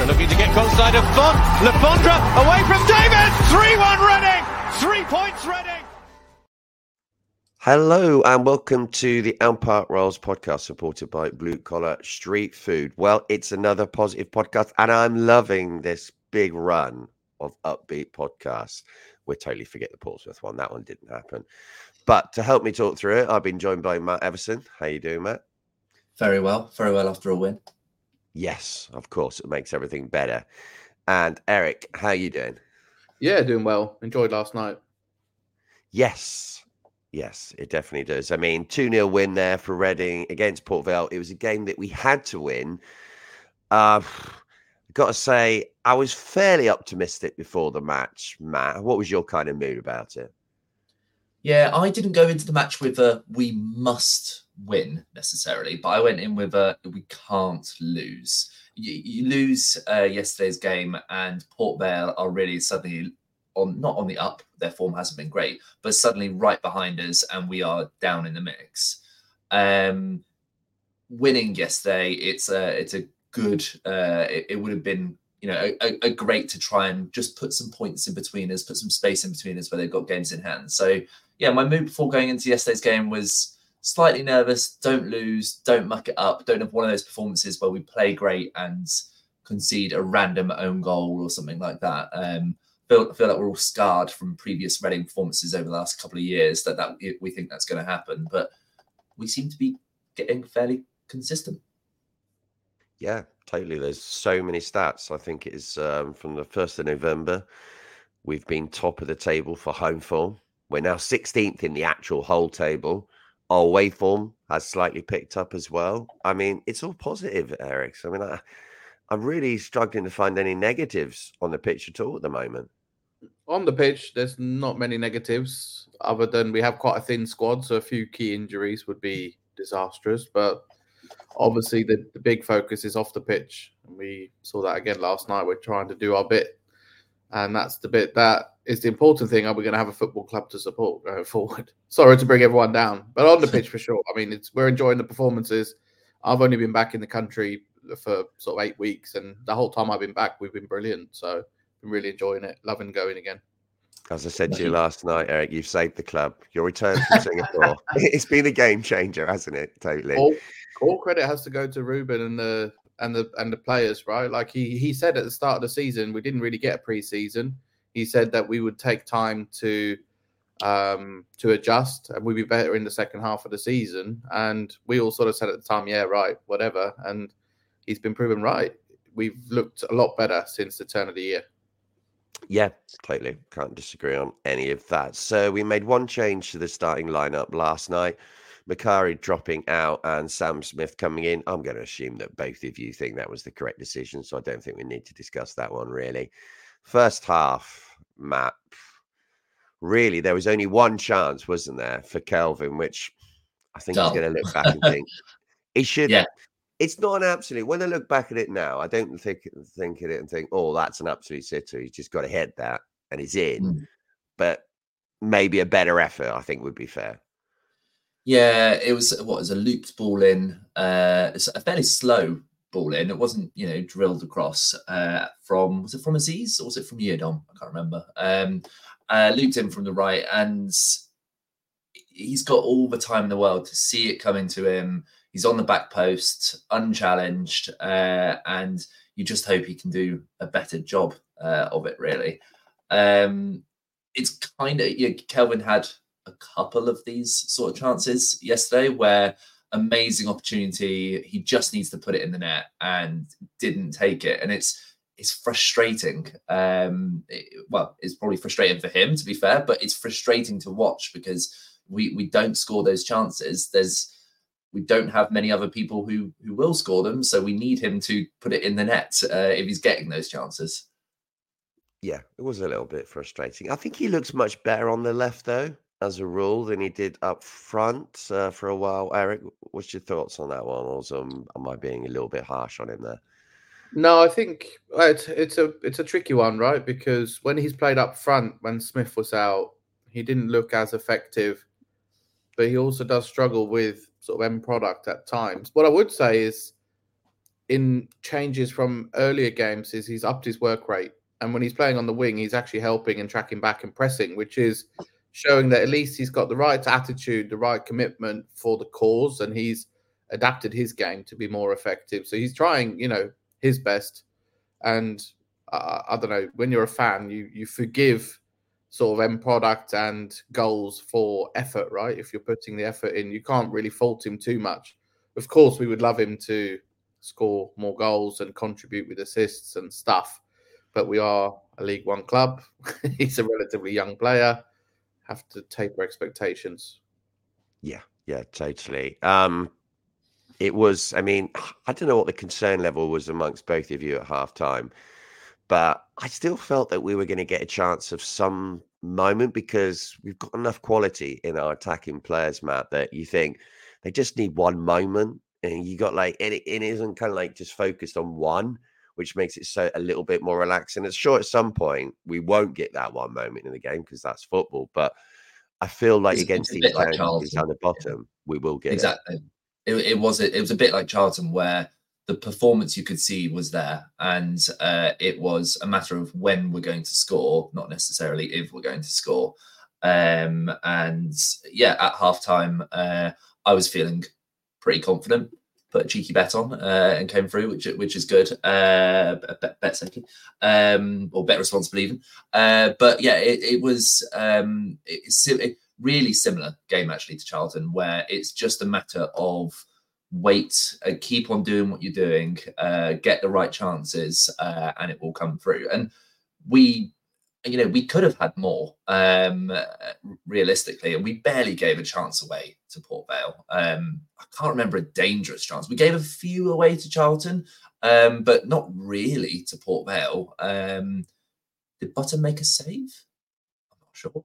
They're looking to get close side of Font. Lafondra away from David. 3-1 Reading. 3 points Reading. Hello and welcome to the Elm Park Rolls podcast supported by Blue Collar Street Food. Well, it's another positive podcast and I'm loving this big run of upbeat podcasts. We'll totally forget the Portsmouth one. That one didn't happen. But to help me talk through it, I've been joined by Matt Everson. How you doing, Matt? Very well after a win. Yes, of course. It makes everything better. And Eric, how you doing? Yeah, doing well. Enjoyed last night. Yes, it definitely does. I mean, 2-0 win there for Reading against Port Vale. It was a game that we had to win. Got to say, I was fairly optimistic before the match, Matt. What was your kind of mood about it? Yeah, I didn't go into the match with a we must win necessarily, but I went in with a we can't lose. You lose yesterday's game and Port Vale are really suddenly not on the up. Their form hasn't been great, but suddenly right behind us and we are down in the mix. Winning yesterday, it's a good. It would have been a great to try and just put some points in between us, put some space in between us where they've got games in hand. So yeah, my mood before going into yesterday's game was slightly nervous. Don't lose, don't muck it up, don't have one of those performances where we play great and concede a random own goal or something like that. Feel like we're all scarred from previous Reading performances over the last couple of years that we think that's going to happen, but we seem to be getting fairly consistent. Yeah, totally. There's so many stats. I think it's from the 1st of November, we've been top of the table for home form. We're now 16th in the actual whole table. Our away form has slightly picked up as well. I mean, it's all positive, Eric. I mean, I'm really struggling to find any negatives on the pitch at all at the moment. On the pitch, there's not many negatives other than we have quite a thin squad, so a few key injuries would be disastrous. But obviously, the big focus is off the pitch. And we saw that again last night. We're trying to do our bit. And that's the bit that is the important thing. Are we going to have a football club to support going forward? Sorry to bring everyone down. But on the pitch, for sure. I mean, we're enjoying the performances. I've only been back in the country for sort of 8 weeks. And the whole time I've been back, we've been brilliant. So been really enjoying it. Loving going again. As I said to you last night, Eric, you've saved the club. Your return from Singapore. It's been a game changer, hasn't it? Totally. All credit has to go to Ruben and the players, right? Like he said at the start of the season, we didn't really get a pre-season. He said that we would take time to adjust and we'd be better in the second half of the season. And we all sort of said at the time, yeah, right, whatever. And he's been proven right. We've looked a lot better since the turn of the year. Yeah, totally. Can't disagree on any of that. So we made one change to the starting lineup last night. Makari dropping out and Sam Smith coming in. I'm going to assume that both of you think that was the correct decision, so I don't think we need to discuss that one really. First half, Matt, really, there was only one chance, wasn't there, for Kelvin, which I think he's going to look back and think he should. Yeah. It's not an absolute. When I look back at it now, I don't think at it and think, oh, that's an absolute sitter. He's just got to head that and he's in. But maybe a better effort, I think, would be fair. Yeah, it was a looped ball in. It's a fairly slow ball in. It wasn't, drilled across was it from Aziz or was it from Yedom? I can't remember. Looped in from the right, and he's got all the time in the world to see it come into him. He's on the back post, unchallenged, and you just hope he can do a better job of it, really. It's kind of, Kelvin had a couple of these sort of chances yesterday where amazing opportunity, he just needs to put it in the net and didn't take it. And it's frustrating. It's probably frustrating for him, to be fair, but it's frustrating to watch because we don't score those chances. We don't have many other people who will score them, so we need him to put it in the net if he's getting those chances. Yeah, it was a little bit frustrating. I think he looks much better on the left, though, as a rule, than he did up front for a while. Eric, what's your thoughts on that one? Or am I being a little bit harsh on him there? No, I think it's a tricky one, right? Because when he's played up front, when Smith was out, he didn't look as effective, but he also does struggle with sort of end product at times. What I would say is in changes from earlier games is he's upped his work rate. And when he's playing on the wing, he's actually helping and tracking back and pressing, which is showing that at least he's got the right attitude, the right commitment for the cause, and he's adapted his game to be more effective. So he's trying, his best. And I don't know, when you're a fan, you forgive sort of end product and goals for effort, right? If you're putting the effort in, you can't really fault him too much. Of course, we would love him to score more goals and contribute with assists and stuff, but we are a League One club. He's a relatively young player. Have to taper expectations. Yeah, totally. It was, I don't know what the concern level was amongst both of you at halftime, but I still felt that we were going to get a chance of some moment because we've got enough quality in our attacking players, Matt, that you think they just need one moment. And you got it isn't kind of just focused on one, which makes it so a little bit more relaxing. It's sure at some point we won't get that one moment in the game because that's football. But I feel like against these teams down the bottom, we will get exactly. It was a bit like Charlton, where the performance you could see was there, and it was a matter of when we're going to score, not necessarily if we're going to score. And yeah, at halftime, I was feeling pretty confident. Put a cheeky bet on and came through, which is good. Bet safely, or bet responsible even. But yeah, it was really similar game actually to Charlton, where it's just a matter of wait, keep on doing what you're doing, get the right chances, and it will come through. And we could have had more realistically, and we barely gave a chance away to Port Vale. I can't remember a dangerous chance. We gave a few away to Charlton, but not really to Port Vale. Did Button make a save? I'm not sure.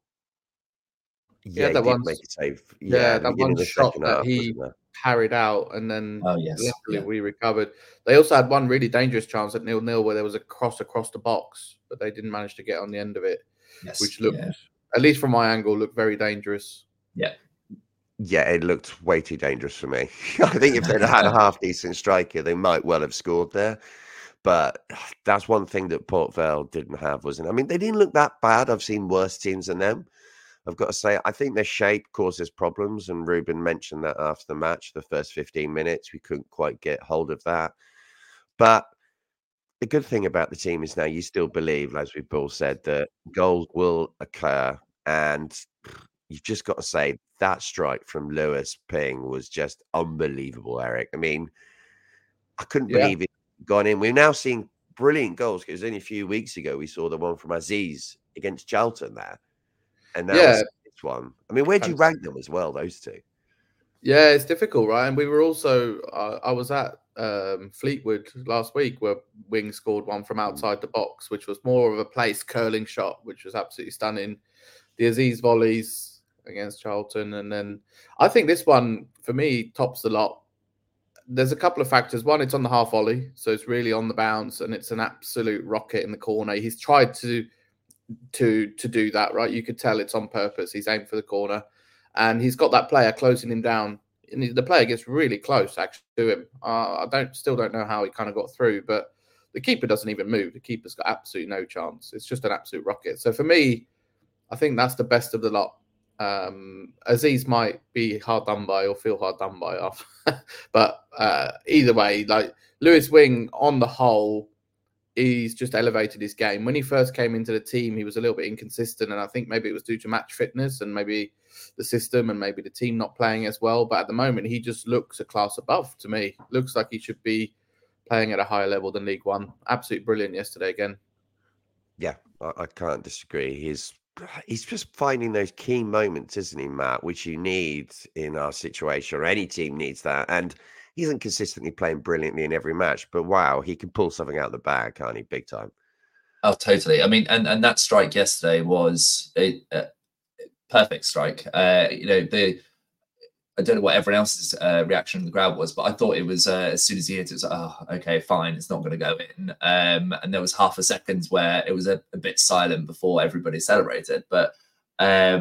Yeah, he did make a save. Yeah, that one shot that he carried out, and then we recovered. They also had one really dangerous chance at 0-0 where there was a cross across the box, but they didn't manage to get on the end of it, which looked, at least from my angle, looked very dangerous. Yeah, it looked way too dangerous for me. I think if they'd had a half-decent striker, they might well have scored there. But that's one thing that Port Vale didn't have, wasn't it? They didn't look that bad. I've seen worse teams than them. I've got to say, I think their shape causes problems, and Ruben mentioned that after the match, the first 15 minutes, we couldn't quite get hold of that. But the good thing about the team is now you still believe, as we've all said, that goals will occur, and you've just got to say that strike from Lewis Ping was just unbelievable, Eric. I couldn't believe it gone in. We're now seeing brilliant goals, because only a few weeks ago we saw the one from Aziz against Charlton there. And now it's this one. Where do you rank them as well, those two? Yeah, it's difficult, right? And we were also, I was at Fleetwood last week where Wing scored one from outside the box, which was more of a placed curling shot, which was absolutely stunning. The Aziz volleys against Charlton. And then I think this one, for me, tops the lot. There's a couple of factors. One, it's on the half volley, so it's really on the bounce, and it's an absolute rocket in the corner. He's tried to do that, right? You could tell it's on purpose. He's aimed for the corner, and he's got that player closing him down, and the player gets really close actually to him. I still don't know how he kind of got through, but the keeper doesn't even move. The keeper's got absolutely no chance. It's just an absolute rocket. So for me, I think that's the best of the lot. Aziz might be hard done by or feel hard done by off, but either way, Lewis Wing on the whole, he's just elevated his game. When he first came into the team, he was a little bit inconsistent, and I think maybe it was due to match fitness and maybe the system and maybe the team not playing as well. But at the moment, he just looks a class above to me. Looks like he should be playing at a higher level than League One. Absolutely brilliant yesterday again. Yeah, I can't disagree. He's just finding those key moments, isn't he, Matt, which you need in our situation, or any team needs that. And he isn't consistently playing brilliantly in every match, but wow, he can pull something out of the bag, can't he? Big time. Oh, totally. And that strike yesterday was a perfect strike. I don't know what everyone else's reaction in the crowd was, but I thought it was as soon as he hit it, it was like, oh, okay, fine, it's not going to go in. And there was half a second where it was a bit silent before everybody celebrated. But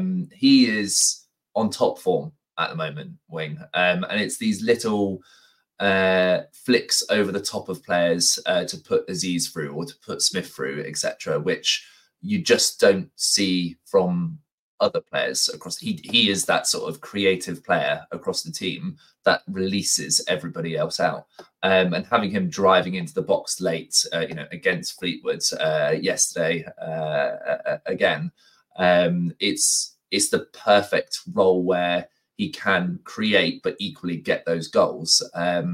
he is on top form at the moment, Wing. And it's these little flicks over the top of players to put Aziz through or to put Smith through, etc., which you just don't see from other players across. He is that sort of creative player across the team that releases everybody else out. And having him driving into the box late, against Fleetwood yesterday again, it's the perfect role where he can create but equally get those goals. And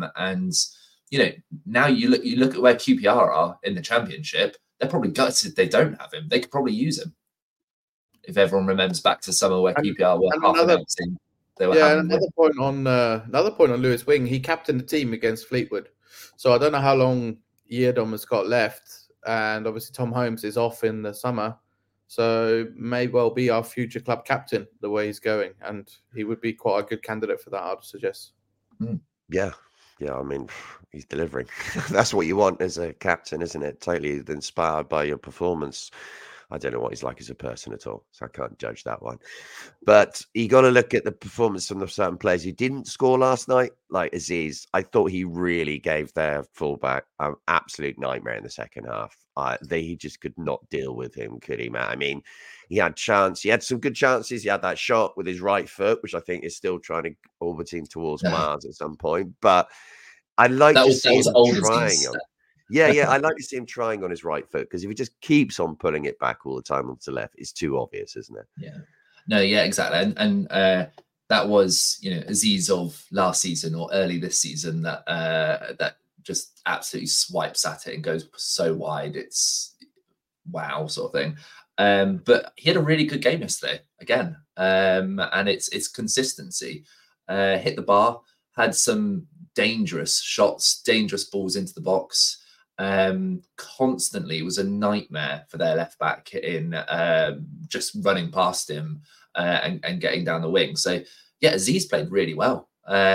now you look at where QPR are in the Championship. They're probably gutted they don't have him. They could probably use him. If everyone remembers back to summer where QPR were half announcing they were having another point on Lewis Wing. He captained the team against Fleetwood, so I don't know how long Yiadom has got left, and obviously Tom Holmes is off in the summer, so may well be our future club captain the way he's going, and he would be quite a good candidate for that, I'd suggest. Yeah. I mean, he's delivering. That's what you want as a captain, isn't it? Totally inspired by your performance. I don't know what he's like as a person at all, so I can't judge that one. But you got to look at the performance from the certain players who didn't score last night, like Aziz. I thought he really gave their fullback an absolute nightmare in the second half. He just could not deal with him, could he, Matt? I mean, he had some good chances. He had that shot with his right foot, which I think is still trying to orbiting towards Mars at some point. But I'd like to see him trying on. Yeah, I'd like to see him trying on his right foot, because if he just keeps on pulling it back all the time onto the left, it's too obvious, isn't it? Yeah. No, yeah, exactly. And that was, Aziz of last season or early this season that just absolutely swipes at it and goes so wide. It's wow sort of thing. But he had a really good game yesterday again. And it's consistency. Hit the bar, had some dangerous shots, dangerous balls into the box. Constantly was a nightmare for their left back in just running past him and getting down the wing. So yeah, Aziz played really well.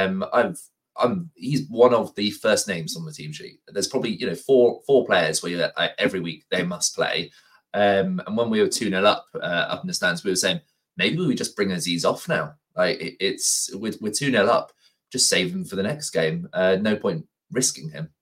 He's one of the first names on the team sheet. There's probably four players where every week they must play. And when we were 2-0 up in the stands, we were saying maybe we just bring Aziz off now. Like we're 2-0 up, just save him for the next game. No point risking him.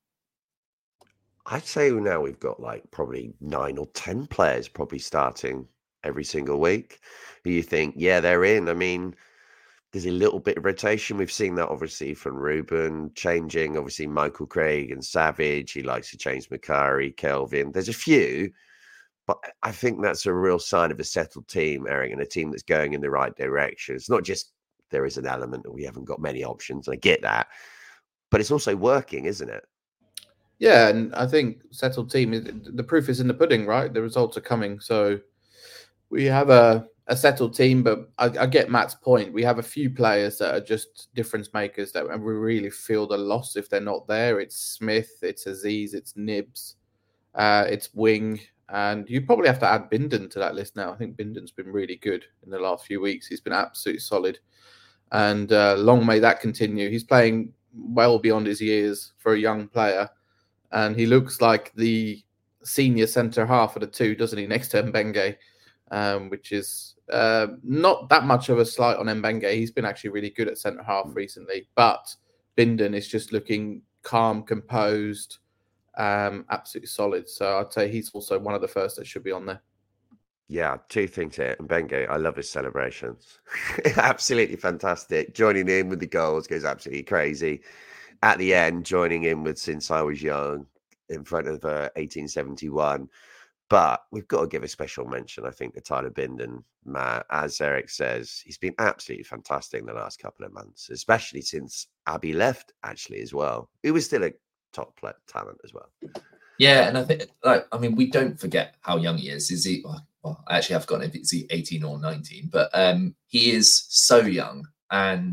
I'd say now we've got like probably 9 or 10 players probably starting every single week who you think, yeah, they're in. I mean, there's a little bit of rotation. We've seen that obviously from Ruben, changing obviously Michael Craig and Savage. He likes to change Macari, Kelvin. There's a few, but I think that's a real sign of a settled team, Eric, and a team that's going in the right direction. It's not just there is an element that we haven't got many options. I get that, but it's also working, isn't it? Yeah, and I think settled team, the proof is in the pudding, right? The results are coming. So we have a settled team, but I get Matt's point. We have a few players that are just difference makers that we really feel the loss if they're not there. It's Smith, it's Aziz, it's Nibs, it's Wing, and you probably have to add Bindon to that list now. I think Bindon's been really good in the last few weeks. He's been absolutely solid, and long may that continue. He's playing well beyond his years for a young player. And he looks like the senior centre half of the two, doesn't he, next to Mbenge, which is not that much of a slight on Mbenge. He's been actually really good at centre half recently. But Bindon is just looking calm, composed, absolutely solid. So I'd say he's also one of the first that should be on there. Yeah, two things here. Mbenge, I love his celebrations. Absolutely fantastic. Joining in with the goals goes absolutely crazy. At the end, joining in with Since I Was Young in front of 1871. But we've got to give a special mention, I think, to Tyler Bindon. Matt, as Eric says, he's been absolutely fantastic in the last couple of months, especially since Abby left, actually, as well. He was still a top talent as well. Yeah, and I think, we don't forget how young he is. Is he? Well, I actually have forgotten if it's 18 or 19, but he is so young. And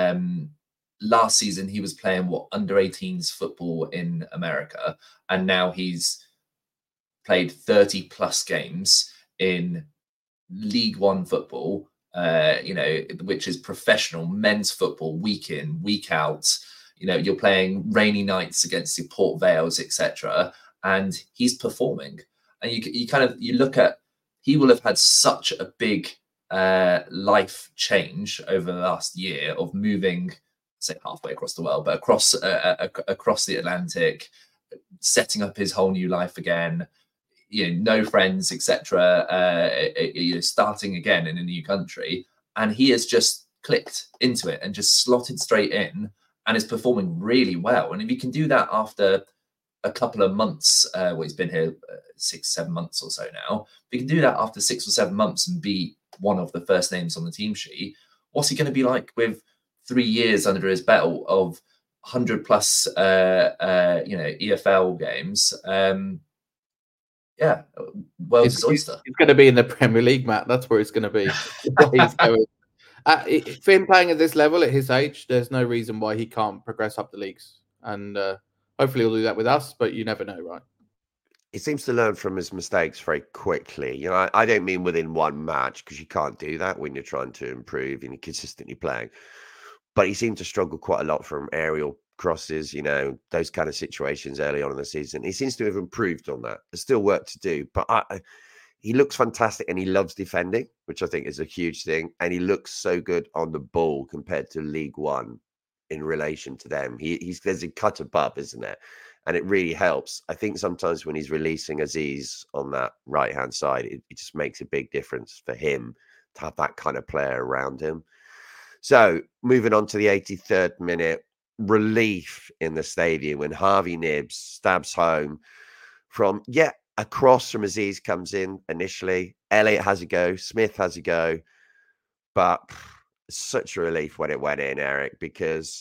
last season, he was playing under 18s football in America, and now he's played 30 plus games in League One football, which is professional men's football, week in, week out. You're playing rainy nights against the Port Vales, etc., and he's performing. And you look at, he will have had such a big life change over the last year of moving say halfway across the world, but across the Atlantic, setting up his whole new life again. No friends, etc. Starting again in a new country, and he has just clicked into it and just slotted straight in, and is performing really well. And if you can do that after a couple of months, he's been here 6-7 months or so now. If you can do that after 6 or 7 months and be one of the first names on the team sheet, what's he going to be like with 3 years under his belt of 100 plus, EFL games? World's his oyster. He's going to be in the Premier League, Matt. That's where it's going to be. He's going. For him playing at this level at his age, there's no reason why he can't progress up the leagues. And hopefully he'll do that with us, but you never know, right? He seems to learn from his mistakes very quickly. I don't mean within one match, because you can't do that when you're trying to improve and you're consistently playing. But he seemed to struggle quite a lot from aerial crosses, those kind of situations early on in the season. He seems to have improved on that. There's still work to do, but he looks fantastic, and he loves defending, which I think is a huge thing. And he looks so good on the ball compared to League One in relation to them. There's a cut above, isn't it? And it really helps. I think sometimes when he's releasing Aziz on that right-hand side, it just makes a big difference for him to have that kind of player around him. So moving on to the 83rd minute, relief in the stadium when Harvey Knibbs stabs home from, a cross from Aziz comes in initially. Elliott has a go. Smith has a go. But such a relief when it went in, Eric, because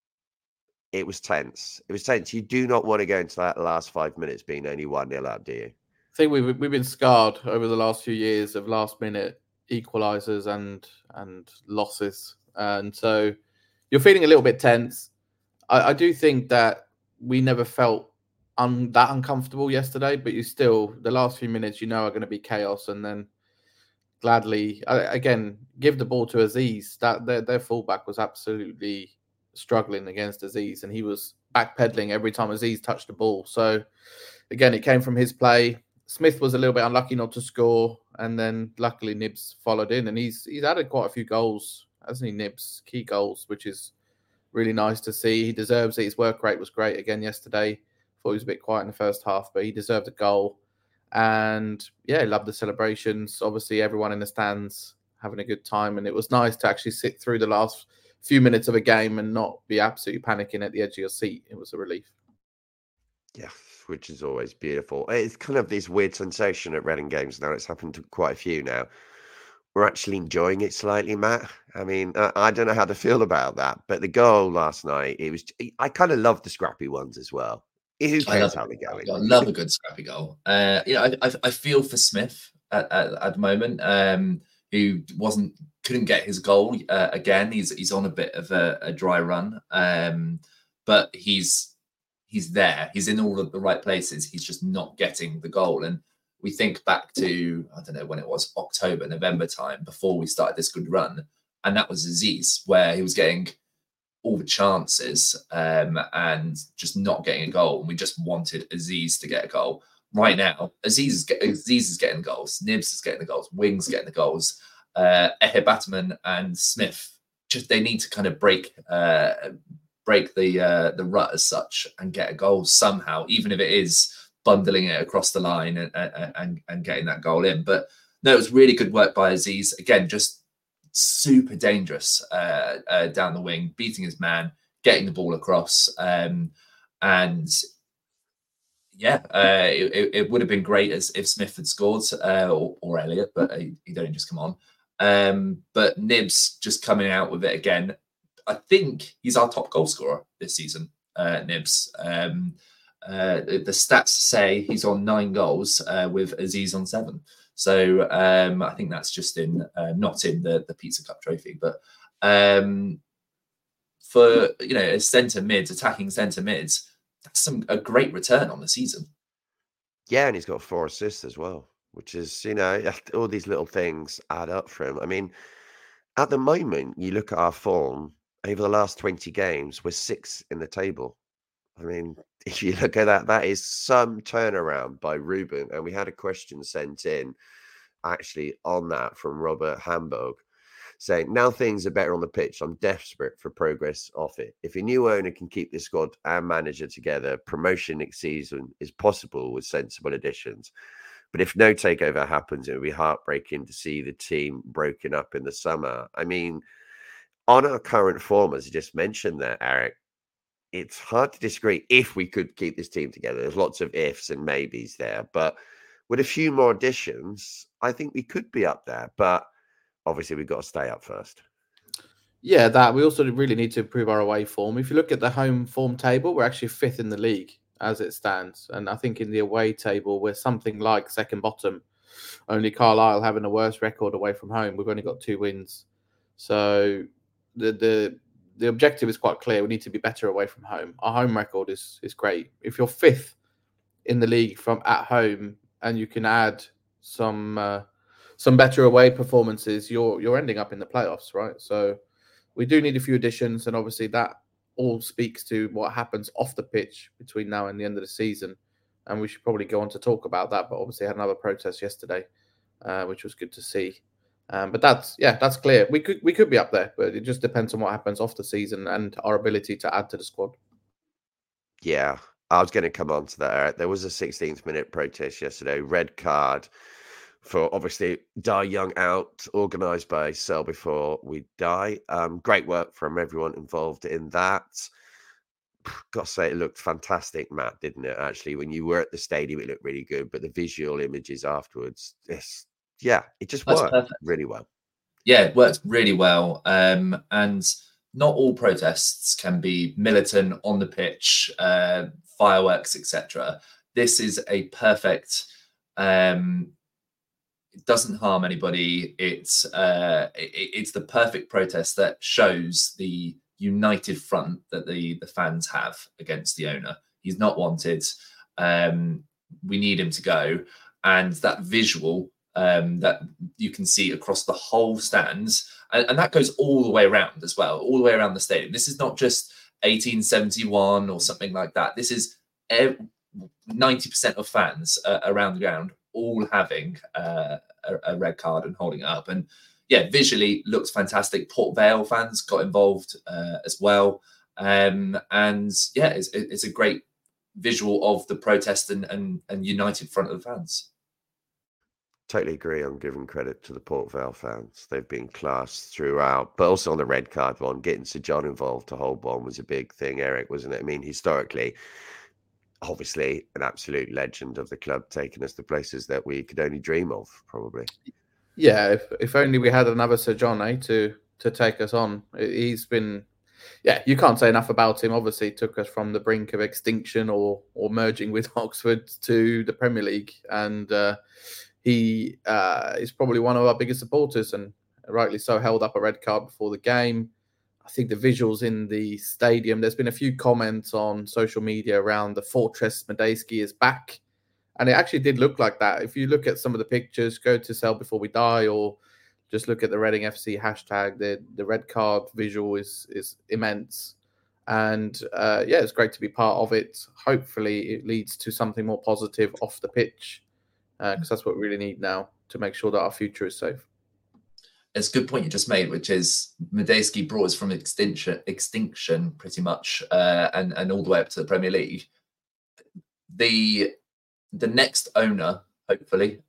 it was tense. It was tense. You do not want to go into that last 5 minutes being only 1-0 up, do you? I think we've been scarred over the last few years of last-minute equalisers and losses. And so you're feeling a little bit tense. I do think that we never felt that uncomfortable yesterday, but the last few minutes, are going to be chaos. And then gladly, again, give the ball to Aziz. Their fullback was absolutely struggling against Aziz, and he was backpedaling every time Aziz touched the ball. So again, it came from his play. Smith was a little bit unlucky not to score, and then luckily Knibbs followed in, and he's added quite a few goals, hasn't he, Knibbs? Key goals, which is really nice to see. He deserves it. His work rate was great again yesterday. Thought he was a bit quiet in the first half, but he deserved a goal. And loved the celebrations. Obviously, everyone in the stands having a good time, and it was nice to actually sit through the last few minutes of a game and not be absolutely panicking at the edge of your seat. It was a relief. Yeah, which is always beautiful. It's kind of this weird sensation at Reading games now. It's happened to quite a few now. We're actually enjoying it slightly, Matt. I mean, I don't know how to feel about that, but the goal last night, I kind of love the scrappy ones as well. Who cares how they go? I love a good scrappy goal. I feel for Smith at the moment, who couldn't get his goal again. He's on a bit of a dry run, but he's there. He's in all of the right places. He's just not getting the goal. And we think back to, I don't know when it was, October, November time, before we started this good run, and that was Aziz, where he was getting all the chances and just not getting a goal. And we just wanted Aziz to get a goal. Right now, Aziz is getting goals. Knibbs is getting the goals. Wings getting the goals. Ehe Batman and Smith, they need to kind of break the rut as such and get a goal somehow, even if it is bundling it across the line and getting that goal in. But no, it was really good work by Aziz. Again, just super dangerous down the wing, beating his man, getting the ball across. It would have been great if Smith had scored or Elliott, but he'd only just come on. But Knibbs just coming out with it again. I think he's our top goal scorer this season, Knibbs. The stats say he's on 9 goals with Aziz on 7. So I think that's just not in the Pizza Cup trophy, but for attacking centre mids, that's a great return on the season. Yeah, and he's got 4 assists as well, which is, all these little things add up for him. I mean, at the moment, you look at our form over the last 20 games, we're 6th in the table. I mean, if you look at that, that is some turnaround by Ruben. And we had a question sent in actually on that from Robert Hamburg. saying, now things are better on the pitch. I'm desperate for progress off it. If a new owner can keep the squad and manager together, promotion next season is possible with sensible additions. But if no takeover happens, it would be heartbreaking to see the team broken up in the summer. I mean, on our current form, as you just mentioned there, Eric, it's hard to disagree if we could keep this team together. There's lots of ifs and maybes there, but with a few more additions, I think we could be up there. But obviously, we've got to stay up first. Yeah, that we also really need to improve our away form. If you look at the home form table, we're actually 5th in the league as it stands. And I think in the away table, we're something like second bottom. Only Carlisle having a worse record away from home. We've only got 2 wins. So the objective is quite clear. We need to be better away from home. Our home record is great. If you're 5th in the league from at home and you can add some better away performances, you're ending up in the playoffs, right? So we do need a few additions, and obviously that all speaks to what happens off the pitch between now and the end of the season. And we should probably go on to talk about that. But obviously, I had another protest yesterday, which was good to see. But that's clear. We could be up there, but it just depends on what happens off the season and our ability to add to the squad. Yeah, I was going to come on to that, Eric. There was a 16th minute protest yesterday, red card for obviously Die Young out, organised by Sell Before We Die. Great work from everyone involved in that. Got to say, it looked fantastic, Matt, didn't it? Actually, when you were at the stadium, it looked really good, but the visual images afterwards, it just worked really well. Yeah, it worked really well. And not all protests can be militant on the pitch, fireworks, etc. This is a perfect. It doesn't harm anybody. It's the perfect protest that shows the united front that the fans have against the owner. He's not wanted. We need him to go, and that visual that you can see across the whole stands, and that goes all the way around as well, all the way around the stadium. This is not just 1871 or something like that. This is 90% of fans around the ground all having a red card and holding it up. And yeah, visually looks fantastic. Port Vale fans got involved as well. And yeah, it's a great visual of the protest and united front of the fans. Totally agree. I'm giving credit to the Port Vale fans. They've been class throughout, but also on the red card one, getting Sir John involved to hold one was a big thing, Eric, wasn't it? I mean, historically, obviously an absolute legend of the club, taking us to places that we could only dream of, probably. Yeah, if only we had another Sir John, to take us on. He's been, you can't say enough about him. Obviously, took us from the brink of extinction or merging with Oxford to the Premier League, and he is probably one of our biggest supporters, and rightly so. Held up a red card before the game. I think the visuals in the stadium, there's been a few comments on social media around the Fortress Medeski is back. And it actually did look like that. If you look at some of the pictures, go to Sell Before We Die, or just look at the Reading FC hashtag, the red card visual is immense. And it's great to be part of it. Hopefully it leads to something more positive off the pitch, because that's what we really need now to make sure that our future is safe. It's a good point you just made, which is Medeski brought us from extinction pretty much, and all the way up to the Premier League. The next owner, hopefully,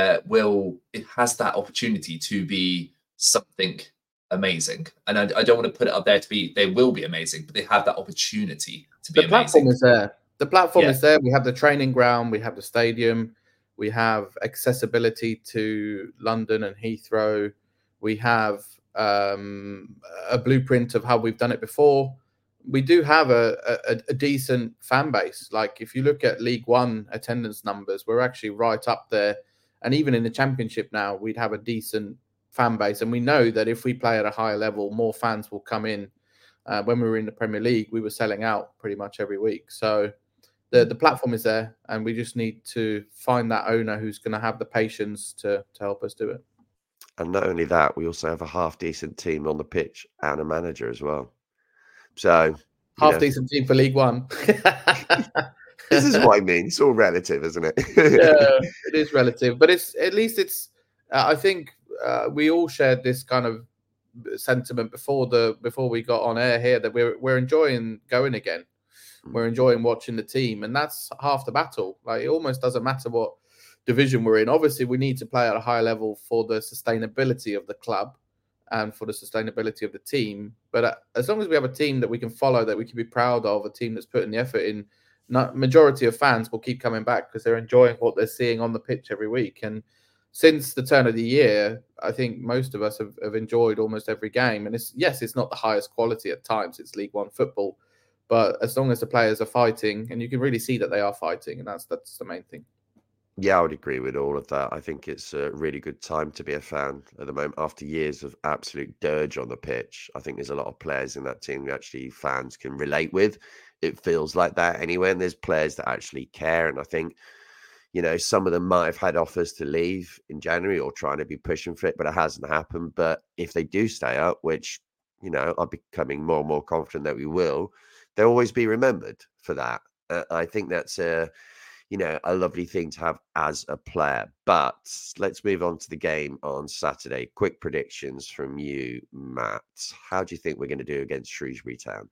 it has that opportunity to be something amazing. And I don't want to put it up there they will be amazing, but they have that opportunity to be amazing. The platform is there. The platform is there. We have the training ground. We have the stadium. We have accessibility to London and Heathrow. We have a blueprint of how we've done it before. We do have a decent fan base. Like if you look at League One attendance numbers, we're actually right up there. And even in the Championship now, we'd have a decent fan base. And we know that if we play at a higher level, more fans will come in. When we were in the Premier League, we were selling out pretty much every week. So the platform is there, and we just need to find that owner who's going to have the patience to help us do it. And not only that, we also have a half-decent team on the pitch and a manager as well. So half-decent team for League One. This is what I mean. It's all relative, isn't it? Yeah, it is relative. But I think we all shared this kind of sentiment before we got on air here that we're enjoying going again. We're enjoying watching the team, and that's half the battle. Like, it almost doesn't matter what division we're in. Obviously, we need to play at a high level for the sustainability of the club and for the sustainability of the team. But as long as we have a team that we can follow, that we can be proud of, a team that's putting the effort in, majority of fans will keep coming back because they're enjoying what they're seeing on the pitch every week. And since the turn of the year, I think most of us have enjoyed almost every game. And it's not the highest quality at times. It's League One football. But as long as the players are fighting, and you can really see that they are fighting, and that's the main thing. Yeah, I would agree with all of that. I think it's a really good time to be a fan at the moment. After years of absolute dirge on the pitch, I think there's a lot of players in that team who actually fans can relate with. It feels like that anyway, and there's players that actually care. And I think, some of them might have had offers to leave in January or trying to be pushing for it, but it hasn't happened. But if they do stay up, which, I'm becoming more and more confident that we will, they'll always be remembered for that. I think that's a lovely thing to have as a player. But let's move on to the game on Saturday. Quick predictions from you, Matt. How do you think we're going to do against Shrewsbury Town?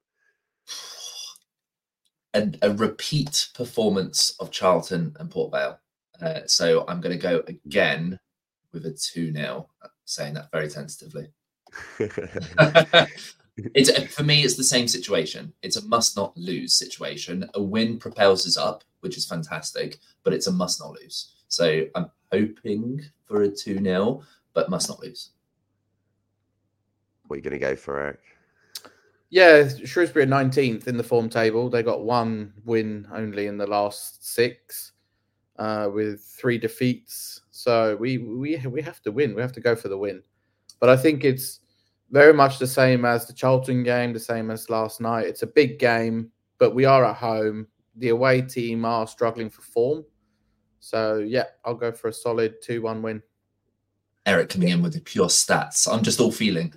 A repeat performance of Charlton and Port Vale. So I'm going to go again with a 2-0, saying that very tentatively. For me, it's the same situation. It's a must-not-lose situation. A win propels us up, which is fantastic, but it's a must-not-lose. So I'm hoping for a 2-0, but must-not-lose. What are you going to go for, Eric? Yeah, Shrewsbury are 19th in the form table. They got one win only in the last 6, with 3 defeats. So we have to win. We have to go for the win. But I think it's very much the same as the Charlton game, the same as last night. It's a big game, but we are at home. The away team are struggling for form. So, yeah, I'll go for a solid 2-1 win. Eric coming in with the pure stats. I'm just all feeling.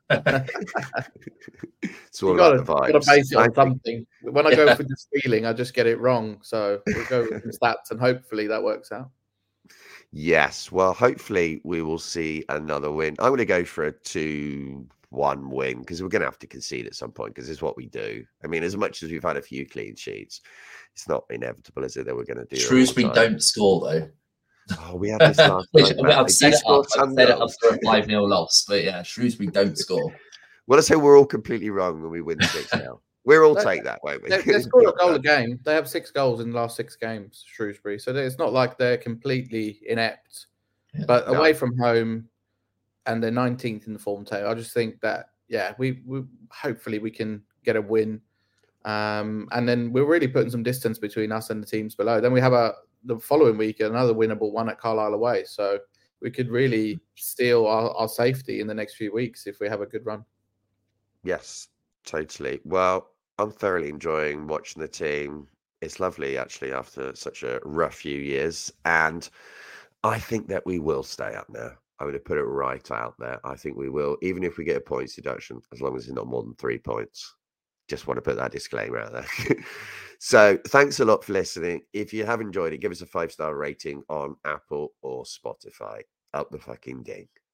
It's all about the vibes. You've got to base it on something. When I go for this feeling, I just get it wrong. So we'll go with the stats, and hopefully that works out. Yes, well, hopefully we will see another win. I'm going to go for a 2-1 win because we're going to have to concede at some point because it's what we do. I mean, as much as we've had a few clean sheets, it's not inevitable, is it, that we're going to do Shrewsbury don't score, though. Oh, we had this last time. I've set it up for a 5-0 loss, but yeah, Shrewsbury don't score. Well, let's say we're all completely wrong when we win 6-0. We'll all take that, won't we? They scored a goal a game. They have 6 goals in the last 6 games, Shrewsbury. So it's not like they're completely inept. Yeah, but away from home, and they're 19th in the form table. I just think that, we hopefully we can get a win. And then we're really putting some distance between us and the teams below. Then we have the following week another winnable one at Carlisle away. So we could really steal our safety in the next few weeks if we have a good run. Yes, totally. Well, I'm thoroughly enjoying watching the team. It's lovely, actually, after such a rough few years. And I think that we will stay up now. I'm going to put it right out there. I think we will, even if we get a points deduction, as long as it's not more than 3 points. Just want to put that disclaimer out there. So thanks a lot for listening. If you have enjoyed it, give us a 5-star rating on Apple or Spotify. Up the fucking game.